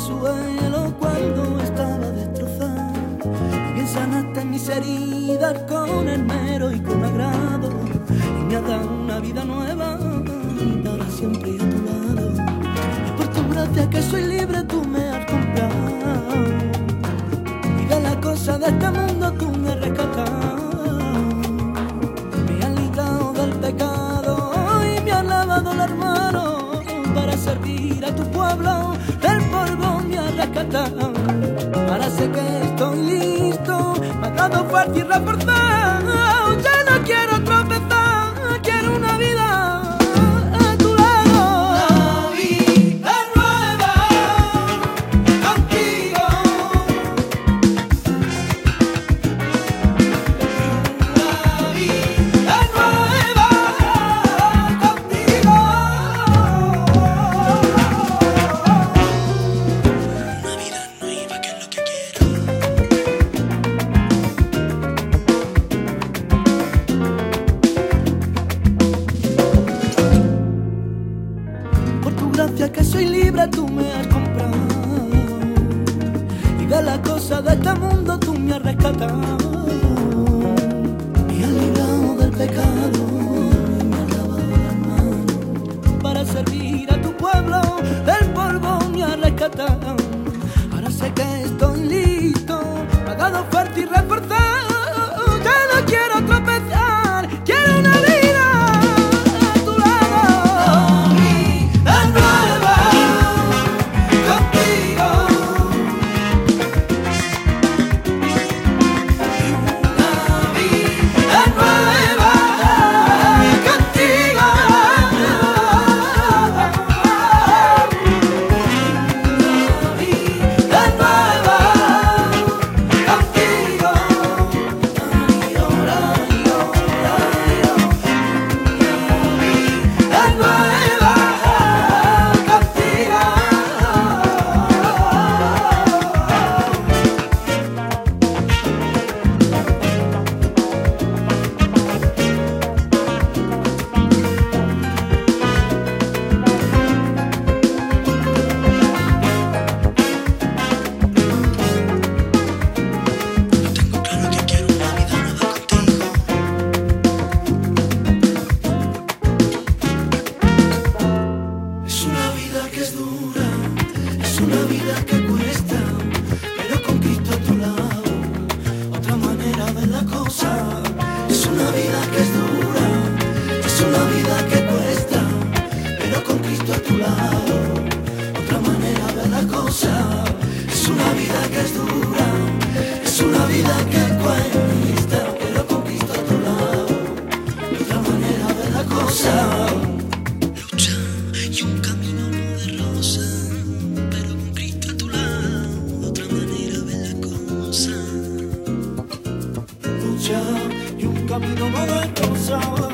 suelo cuando estaba destrozado. Y bien sanaste mis heridas con esmero y con agrado. Y me has dado una vida nueva para siempre a tu lado. Y por tu gracia que soy libre tú me has comprado. Y de las cosas de este mundo tú me has rescatado. Me has librado del pecado y me has lavado las manos para servir a tu pueblo. Del polvo me has rescatado. Ahora sé que estoy listo, me has dado fuerte y reforzado. Ya no quiero tropezar, quiero una vida a tu lado. Una vida nueva contigo. Una vida nueva contigo. Una vida nueva que es lo que quiero. Por tu gracia que soy libre tú me has comprado. Y de las cosas de este mundo tú me has rescatado. Me has librado del pecado y me has lavado las manos para servir a tu pueblo. Del polvo me has rescatado. Ahora sé que estoy listo, me has dado fuerte y reforzado. Ya no quiero tropezar, quiero una vida a tu lado. Vida nueva contigo. Una vida nueva contigo. Una vida nueva contigo. Ay, ora, vida nueva contigo. Tengo claro que quiero una vida nueva contigo. Es una vida que es dura, es una vida que cuesta, pero con Cristo a tu lado, otra manera de la cosa. Es una vida que es dura, es una vida que cuesta, pero con Cristo a tu lado, otra manera de la cosa. Es una vida que es dura, es una vida que cuesta, pero con Cristo a tu lado, otra manera de la cosa. Lucha y un camino no de rosa, pero con Cristo a tu lado, otra manera de la cosa. Lucha y un camino no de rosa.